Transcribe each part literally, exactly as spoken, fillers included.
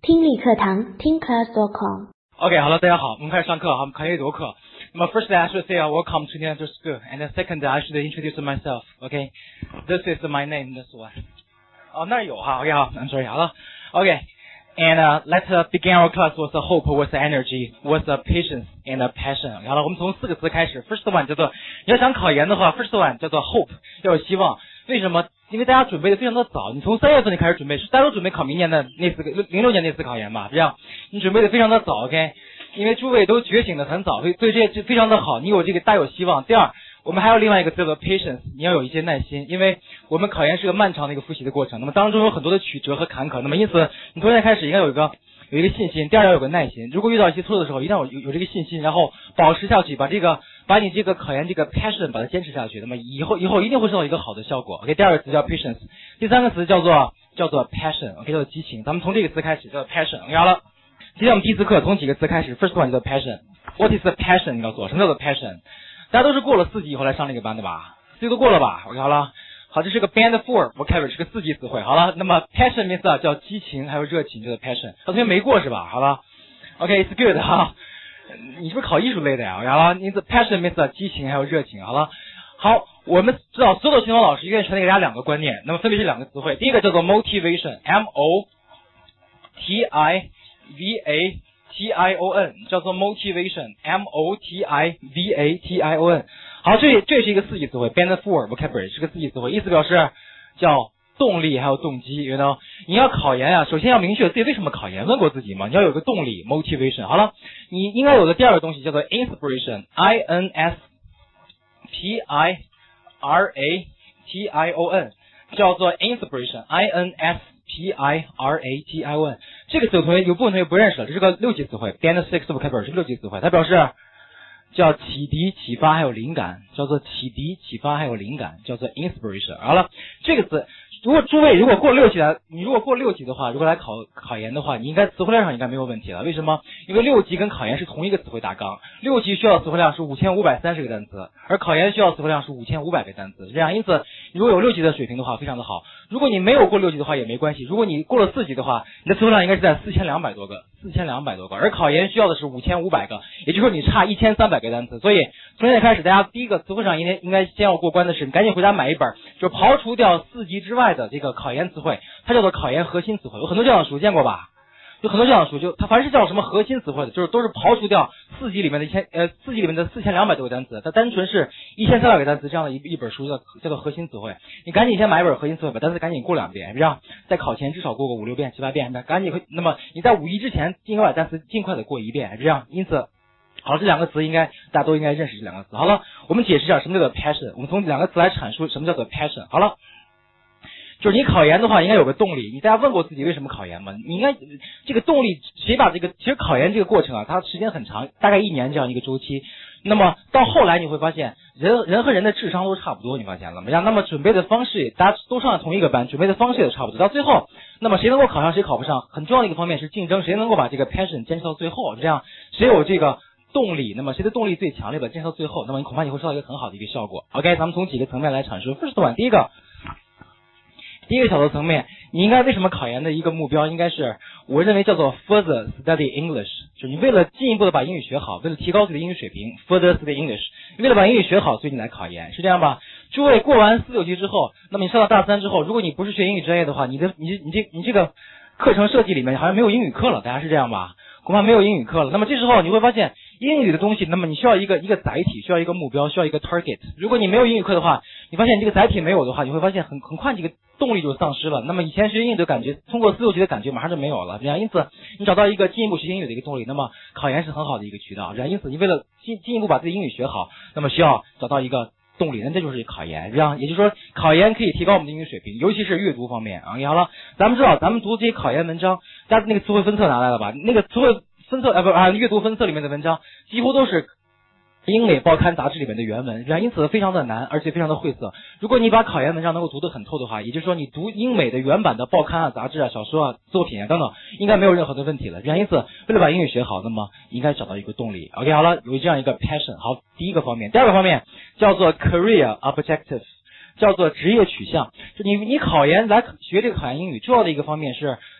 听力课堂听 class dot com。 OK， 好了，大家好，我们开始上课，好，我们考阅读课。那么 first I should say welcome to the Indian school, and then second I should introduce myself. OK, this is my name. This one. 哦，那儿有哈 ，OK 好 ，I'm sorry， 好了 ，OK。And uh, let's uh, begin our class with a hope, with energy, with a patience and a passion. 好了，我们从四个词开始。First one 叫做，你要想考研的话 ，first one 叫做 hope， 要有希望。为什么？因为大家准备的非常的早，你从三月份就开始准备，大家都准备考明年的那四个零六年那次考研吧，这样你准备的非常的早 ，OK？ 因为诸位都觉醒的很早，所以对这就非常的好，你有这个大有希望。第二，我们还有另外一个叫做 patience， 你要有一些耐心，因为我们考研是个漫长的一个复习的过程，那么当中有很多的曲折和坎坷，那么因此你从现在开始应该有一个有一个信心，第二要有个耐心，如果遇到一些挫折的时候，一定要有有这个信心，然后保持下去，把这个把你这个考研这个 passion 把它坚持下去，那么以后以后一定会收到一个好的效果。OK， 第二个词叫 patience， 第三个词叫做叫做 passion，OK， 叫做激情。咱们从这个词开始叫做 passion。OK， 好了，今天我们第一次课从几个词开始 ，first one 叫做 passion。What is the passion？ 你告诉我，什么叫做 passion？ 大家都是过了四级以后来上这个班的吧？四级都过了吧 ？OK， 好了。好，这是个 band four vocabulary， 是个四级词汇。好了，那么 passion means 啊叫激情，还有热情，叫做 passion。同学没过是吧？好了 ，OK，it's good 哈。你是不是考艺术类的呀？好了，你的 passion means 激情还有热情。好了，好，我们知道所有的新闻老师愿意传递给大家两个观念，那么分别是两个词汇。第一个叫做 motivation，M O T I V A T I O N， 叫做 motivation，M O T I V A T I O N。好，这这是一个四级词汇 ，band four vocabulary 是个四级词汇，意思表示叫动力还有动机。you know， 你要考研啊，首先要明确自己为什么考研，问过自己吗？你要有个动力 motivation。好了，你应该有的第二个东西叫做 inspiration，I N S P I R A T I O N， 叫做 inspiration，I N S P I R A T I O N。这个词同学有部分同学不认识了，这是个六级词汇 ，band six vocabulary 是个六级词汇，它表示叫启迪、启发还有灵感，叫做启迪、启发还有灵感，叫做 inspiration。好了，这个词，如果诸位如果过六级的，你如果过六级的话，如果来考考研的话，你应该词汇量上应该没有问题了。为什么？因为六级跟考研是同一个词汇大纲，六级需要词汇量是五千五百三十个单词，而考研需要词汇量是五千五百个单词。这样，因此如果有六级的水平的话，非常的好。如果你没有过六级的话也没关系，如果你过了四级的话，你的词汇量应该是在四千两百多个，四千两百多个，而考研需要的是五千五百个，也就是说你差一千三百个单词。所以从现在开始，大家第一个词汇上应该应该先要过关的是，你赶紧回家买一本，就刨除掉四级之外的这个考研词汇，它叫做考研核心词汇。有很多这样的书见过吧？有很多这样的书，就它凡是叫什么核心词汇的，就是都是刨除掉四级里面的一千呃四级里面的四千两百多个单词，它单纯是一千三百个单词这样的一一本书叫叫做核心词汇。你赶紧先买一本核心词汇，把单词赶紧过两遍，这样在考前至少过个五六遍七八遍，赶紧会。那么你在五一之前尽快把单词尽快的过一遍，这样因此。好，这两个词应该大家都应该认识这两个词。好了，我们解释一下什么叫做 passion， 我们从两个词来阐述什么叫做 passion。好了。就是你考研的话应该有个动力，你大家问过自己为什么考研吗？你应该这个动力谁把这个其实考研这个过程啊，它时间很长，大概一年这样一个周期。那么到后来你会发现人人和人的智商都差不多，你发现了吗？那么准备的方式大家都上了同一个班，准备的方式也差不多。到最后，那么谁能够考上谁考不上，很重要的一个方面是竞争，谁能够把这个 passion 坚持到最后，这样谁有这个动力，那么谁的动力最强烈的坚持到最后，那么你恐怕你会收到一个很好的一个效果。OK， 咱们从几个层面来阐述。First one， 第一个。第一个小的层面，你应该为什么考研的一个目标应该是，我认为叫做 further study English， 就是你为了进一步的把英语学好，为了提高自己的英语水平 further study English， 为了把英语学好，所以你来考研，是这样吧？诸位过完四六级之后，那么你上到大三之后，如果你不是学英语专业的话，你的你你这你这个课程设计里面好像没有英语课了，大家是这样吧？恐怕没有英语课了。那么这时候你会发现英语的东西，那么你需要一个一个载体，需要一个目标，需要一个 target。如果你没有英语课的话，你发现你这个载体没有的话，你会发现很很快这个动力就丧失了。那么以前学英语的感觉，通过四六级的感觉马上就没有了。这样，因此你找到一个进一步学英语的一个动力，那么考研是很好的一个渠道。这样，因此你为了进进一步把自己英语学好，那么需要找到一个动力，那这就是考研。这样，也就是说考研可以提高我们的英语水平，尤其是阅读方面啊。好了，咱们知道咱们读这些考研文章，大家那个词汇分册拿来了吧？那个词汇分册啊不啊阅读分册里面的文章几乎都是英美报刊杂志里面的原文，因此非常的难，而且非常的晦涩。如果你把考研文章能够读得很透的话，也就是说你读英美的原版的报刊啊、杂志啊、小说啊、作品啊等等，应该没有任何的问题了。因此为了把英语学好，那么应该找到一个动力。OK， 好了，有这样一个 passion。好，第一个方面，第二个方面叫做 career objective。叫做职业取向。就你你考研来学这个考研英语，重要的一个方面是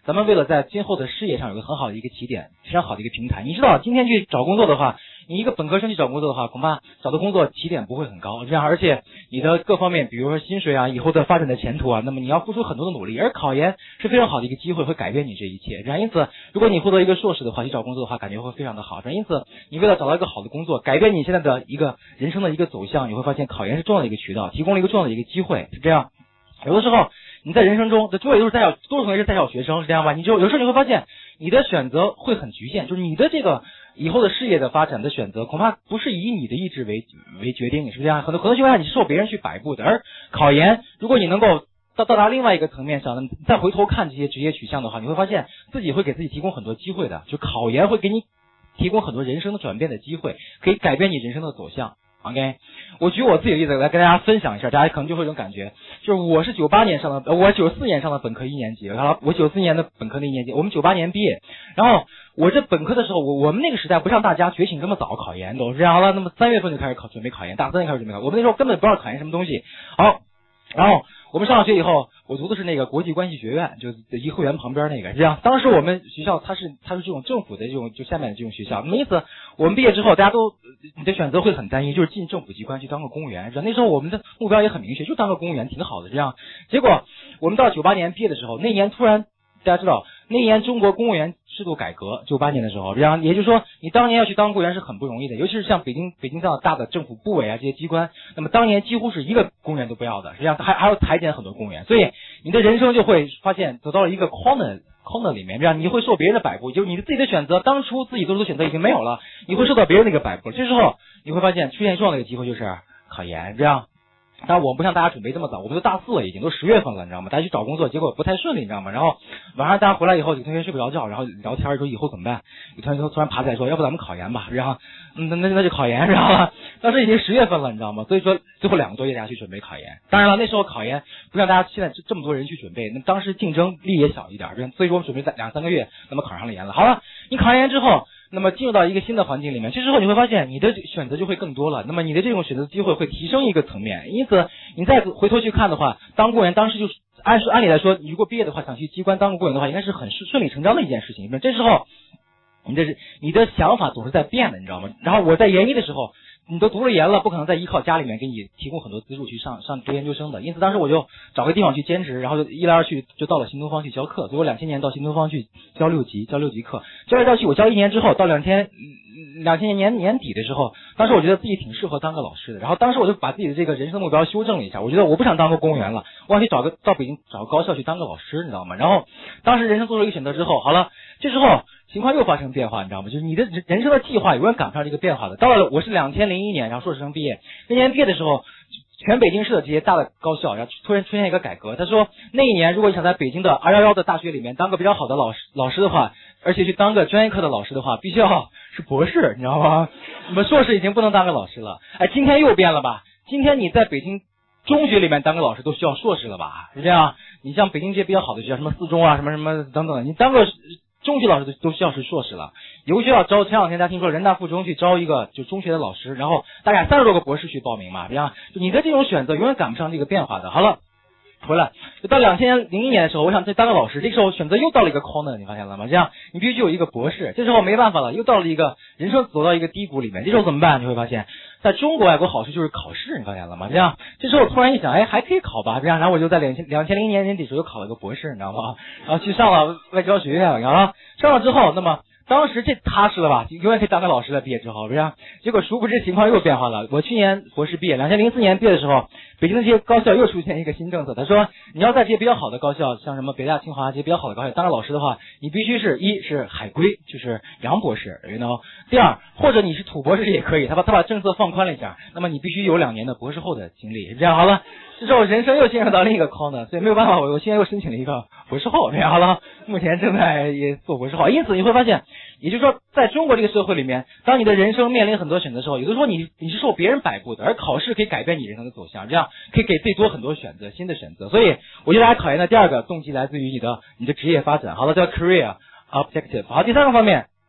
咱们为了在今后的事业上有个很好的一个起点，非常好的一个平台。你知道，今天去找工作的话，你一个本科生去找工作的话，恐怕找的工作起点不会很高，这样而且你的各方面，比如说薪水啊，以后的发展的前途啊，那么你要付出很多的努力。而考研是非常好的一个机会，会改变你这一切。这样因此，如果你获得一个硕士的话，去找工作的话，感觉会非常的好。这样因此，你为了找到一个好的工作，改变你现在的一个人生的一个走向，你会发现考研是重要的一个渠道，提供了一个重要的一个机会。是这样，有的时候你在人生中，这诸位都是在校，多数同学是在校学生，是这样吧？你就有时候你会发现，你的选择会很局限，就是你的这个以后的事业的发展的选择，恐怕不是以你的意志为为决定，是这样。很多很多情况下，你是受别人去摆布的。而考研，如果你能够到到达另外一个层面上，那么再回头看这些职业取向的话，你会发现自己会给自己提供很多机会的。就考研会给你提供很多人生的转变的机会，可以改变你人生的走向。OK， 我举我自己的例子来跟大家分享一下，大家可能就会有种感觉，就是我是九八年上的，我九四年上的本科一年级，好，我九四年的本科那一年级，我们九八年毕业，然后我这本科的时候，我我们那个时代不像大家觉醒这么早考研，都是这样。好了，那么三月份就开始考准备考研，大三就开始准备考，我们那时候根本不知道考研什么东西。好，然后我们上了学以后，我读的是那个国际关系学院，就颐和园旁边那个，这样。当时我们学校它是它是这种政府的这种就下面的这种学校，那么因此我们毕业之后，大家都你的选择会很单一，就是进政府机关去当个公务员。那时候我们的目标也很明确，就当个公务员挺好的这样。结果我们到九八年毕业的时候，那年突然大家知道，那年中国公务员制度改革，九八年的时候，这样也就是说，你当年要去当公务员是很不容易的，尤其是像北京北京这样大的政府部委啊这些机关，那么当年几乎是一个公务员都不要的，实际上还还要裁减很多公务员，所以你的人生就会发现走到了一个 corner corner 里面，这样你会受别人的摆布，就是你的自己的选择，当初自己做出的选择已经没有了，你会受到别人的一个摆布，这时候你会发现出现重要的一个机会就是考研，这样。但我们不像大家准备这么早，我们都大四了，已经都十月份了，你知道吗？大家去找工作，结果不太顺利，你知道吗？然后晚上大家回来以后，有同学睡不着觉，然后聊天说以后怎么办？有同学突然爬起来说，要不咱们考研吧？然后嗯，那那那就考研，知道吗？当时已经十月份了，你知道吗？所以说最后两个多月大家去准备考研。当然了，那时候考研不像大家现在这么多人去准备，那当时竞争力也小一点，所以说我们准备在两三个月，那么考上了研了。好了，你考完研之后。那么进入到一个新的环境里面，这时候你会发现你的选择就会更多了，那么你的这种选择机会会提升一个层面，因此你再回头去看的话，当公务员当时就是按说按理来说，你如果毕业的话想去机关当个公务员的话，应该是很顺理成章的一件事情。这时候你的你的想法总是在变的，你知道吗？然后我在研一的时候，你都读了研了，不可能再依靠家里面给你提供很多资助去上上读研究生的，因此当时我就找个地方去兼职，然后就一来二去就到了新东方去教课，所以我两千年到新东方去教六级教六级课，教来教去我教一年之后，到两千两千年年底的时候，当时我觉得自己挺适合当个老师的，然后当时我就把自己的这个人生的目标修正了一下，我觉得我不想当个公务员了，我想去找个到北京找个高校去当个老师，你知道吗？然后当时人生做出一个选择之后，好了，这时候情况又发生变化，你知道吗？就是你的人生的计划永远赶不上这个变化的。到了我是两千零一年，然后硕士生毕业，那年毕业的时候，全北京市的这些大的高校，然后突然出现一个改革。他说那一年，如果你想在北京的二一一的大学里面当个比较好的老师老师的话，而且去当个专业课的老师的话，必须要是博士，你知道吗？那么硕士已经不能当个老师了。哎，今天又变了吧？今天你在北京中学里面当个老师都需要硕士了吧？是这样？你像北京这些比较好的学校，什么四中啊，什么什么等等，你当个中学老师都需要是硕士了。有个学校招，前两天大家听说人大附中去招一个就中学的老师，然后大概三十多个博士去报名嘛，这样就你的这种选择永远赶不上这个变化的。好了，回来就到两千零一年的时候，我想再当个老师，这个时候选择又到了一个 corner， 你发现了吗？这样你必须有一个博士，这时候没办法了，又到了一个人生走到一个低谷里面，这时候怎么办？你会发现在中国有个好处就是考试，你发现了吗？这样这时候我突然一想，哎，还可以考吧，这样然后我就在两千两千零一年年底时候又考了个博士，你知道吗？然后去上了外交学院，然后上了之后，那么当时这踏实了吧，永远可以当个老师了，毕业之后，这样结果殊不知情况又变化了。我去年博士毕业，两千零四年毕业的时候，北京的这些高校又出现一个新政策，他说你要在这些比较好的高校，像什么北大、清华这些比较好的高校当个老师的话，你必须是一是海归，就是洋博士 you know， 第二或者你是土博士也可以，他把他把政策放宽了一下，那么你必须有两年的博士后的经历，这样好了。这时候人生又进入到另一个 corner， 所以没有办法，我我现在又申请了一个博士后，这样好了，目前正在也做博士后。因此你会发现，也就是说，在中国这个社会里面，当你的人生面临很多选择的时候，有的时候你你是受别人摆布的，而考试可以改变你人生的走向，这样可以给自己多很多选择，新的选择。所以我觉得大家考研的第二个动机来自于你的你的职业发展。好了，叫 career objective。好，第三个方面。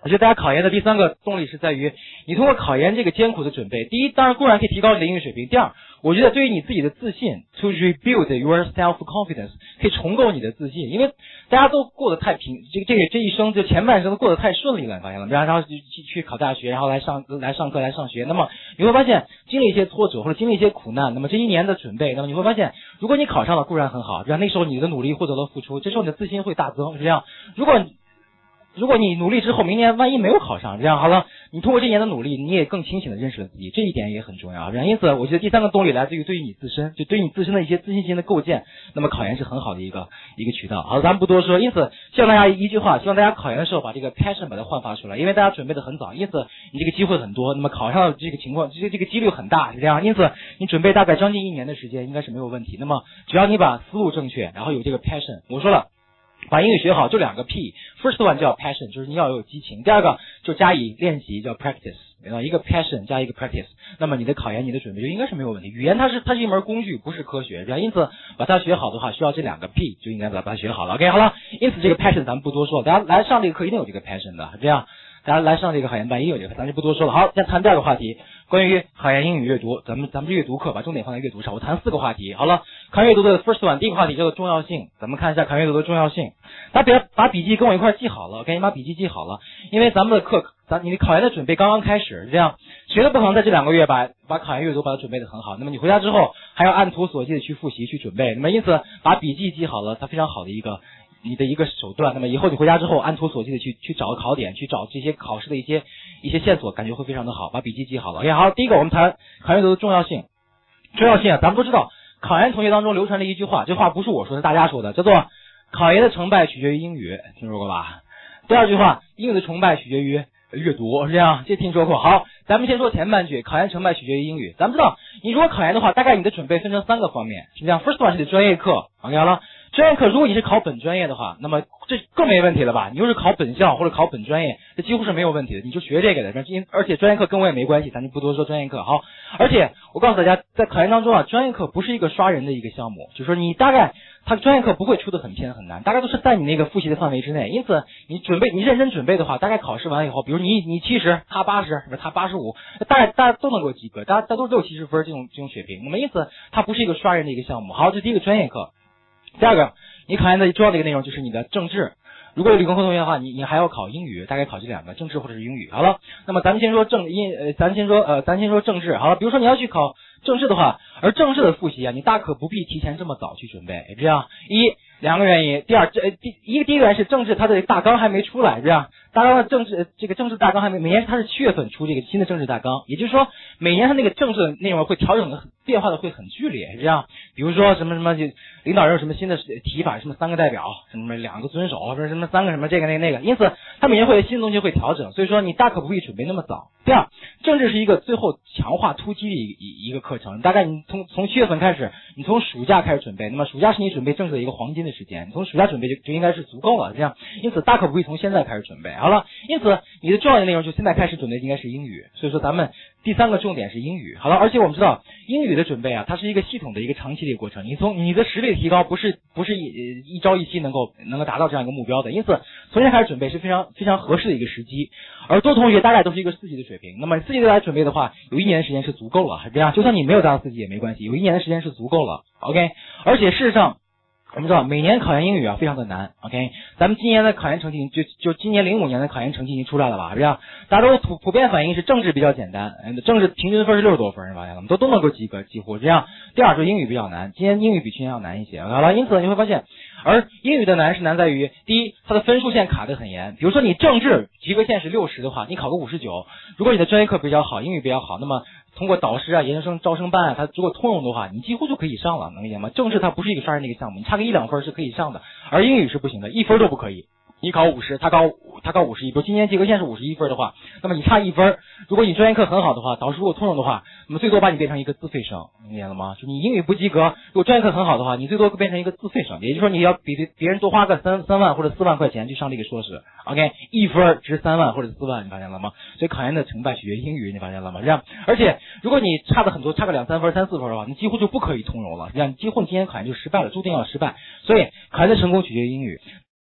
我觉得大家考研的第三个动力是在于，你通过考研这个艰苦的准备，第一，当然固然可以提高你的英语水平；第二，我觉得对于你自己的自信 ，to rebuild your self confidence， 可以重构你的自信。因为大家都过得太平，这个这个这一生就前半生都过得太顺利了，你发现了？然后然后去去考大学，然后来上来上课来上学，那么你会发现经历一些挫折或者经历一些苦难，那么这一年的准备，那么你会发现，如果你考上了固然很好，然后那时候你的努力获得了付出，这时候你的自信会大增，是这样。如果如果你努力之后，明年万一没有考上，这样好了，你通过这一年的努力，你也更清醒的认识了自己，这一点也很重要。因此，我觉得第三个动力来自于对于你自身，就对于你自身的一些自信心的构建。那么考研是很好的一个一个渠道。好，咱们不多说。因此，希望大家一句话，希望大家考研的时候把这个 passion 把它焕发出来，因为大家准备的很早，因此你这个机会很多。那么考上这个情况，这个这个几率很大，是这样。因此，你准备大概将近一年的时间，应该是没有问题。那么，只要你把思路正确，然后有这个 passion， 我说了。把英语学好就两个 P，first one 叫 passion， 就是你要有激情；第二个就加以练习，叫 practice。一个 passion 加一个 practice， 那么你的考研你的准备就应该是没有问题。语言它是它是一门工具，不是科学，因此把它学好的话，需要这两个 P 就应该把它学好了。OK， 好了，因此这个 passion 咱们不多说，大家来上这个课一定有这个 passion 的，这样。大家来上这个考研班也有这个，咱就不多说了。好，先谈第二个话题，关于考研英语阅读，咱们咱们是阅读课，把重点放在阅读上。我谈四个话题。好了，考研阅读的 first one， 第一个话题叫做重要性。咱们看一下考研阅读的重要性。大家别把笔记跟我一块记好了，赶紧把笔记记好了，因为咱们的课，咱你的考研的准备刚刚开始，这样谁都不可能在这两个月把把考研阅读把它准备的很好。那么你回家之后还要按图索骥的去复习去准备。那么因此把笔记记好了，它非常好的一个。你的一个手段，那么以后你回家之后按图索骥的去去找考点，去找这些考试的一些一些线索，感觉会非常的好，把笔记记好了。OK， 好，第一个我们谈考研阅读的重要性。重要性啊，咱们都知道，考研同学当中流传着一句话，这话不是我说的，是大家说的，叫做考研的成败取决于英语，听说过吧？第二句话，英语的成败取决于阅读，是这样，这听说过。好，咱们先说前半句，考研成败取决于英语。咱们知道，你如果考研的话，大概你的准备分成三个方面，是这样。First one 是你的专业课 ，OK 好了。专业课，如果你是考本专业的话，那么这更没问题了吧？你就是考本校或者考本专业，这几乎是没有问题的，你就学这个的。而且专业课跟我也没关系，咱就不多说专业课。好，而且我告诉大家，在考研当中啊，专业课不是一个刷人的一个项目，就是说你大概他专业课不会出的很偏很难，大概都是在你那个复习的范围之内。因此，你准备你认真准备的话，大概考试完以后，比如你你七十，他八十，他八十五，大概大家都能够及格，大家大家都六七十分这种这种水平。那么因此，它不是一个刷人的一个项目。好，这是第一个专业课。第二个，你考研的重要的一个内容就是你的政治。如果有理工科同学的话，你你还要考英语，大概考这两个，政治或者是英语。好了，那么咱们先说政英呃，咱先说呃，咱先说政治。好了，比如说你要去考政治的话，而政治的复习啊，你大可不必提前这么早去准备。这样一两个原因，第二这第一个第一个原因是政治它的大纲还没出来，这样大纲的政治这个政治大纲还没，每年它是七月份出这个新的政治大纲，也就是说每年它那个政治内容会调整的变化的会很剧烈，这样比如说什么什么就领导人有什么新的提法，什么三个代表，什么两个遵守，或者什么三个什么这个那个那个，因此它每年会有新的东西会调整，所以说你大可不必准备那么早。第二，政治是一个最后强化突击的一一一个课程，大概你从从七月份开始，你从暑假开始准备，那么暑假是你准备政治的一个黄金的时间，你从暑假准备就就应该是足够了，这样，因此大可不必从现在开始准备。好了，因此你的重要的内容就现在开始准备应该是英语，所以说咱们第三个重点是英语。好了，而且我们知道英语的准备啊，它是一个系统的一个长期的一个过程，你从你的实力提高不是不是一一朝一夕能够能够达到这样一个目标的，因此从现在开始准备是非常非常合适的一个时机。而多同学大概都是一个四级的水平，那么四级来准备的话，有一年的时间是足够了，是这样，就算你没有达到四级也没关系，有一年的时间是足够了。OK， 而且事实上我们知道每年考研英语啊非常的难 ，OK， 咱们今年的考研成绩就就今年零五年的考研成绩已经出来了吧？这样大家都普普遍反映是政治比较简单，政治平均分是六十多分，是吧？我们都都能够及格，几乎这样。第二，说英语比较难，今年英语比去年要难一些。好了，因此你会发现，而英语的难是难在于，第一，它的分数线卡得很严。比如说你政治及格线是六十的话，你考个五十九，如果你的专业课比较好，英语比较好，那么通过导师啊、研究生招生办啊，它如果通用的话，你几乎就可以上了，能理解吗？政治它不是一个杀人的一个项目，你差个一两分是可以上的，而英语是不行的，一分都不可以。你考五十，他考他考五十一，比如今年及格线是五十一分的话，那么你差一分，如果你专业课很好的话，导师如果通用的话，那么最多把你变成一个自费生，明白了吗？就你英语不及格，如果专业课很好的话，你最多变成一个自费生，也就是说你要比别人多花个三三万或者四万块钱去上这个硕士。OK， 一分值三万或者四万，你发现了吗？所以考研的成败取决于英语，你发现了吗？这样，而且如果你差的很多，差个两三分、三四分的话，你几乎就不可以通用了，这样几乎你今年考研就失败了，注定要失败。所以考研的成功取决于英语。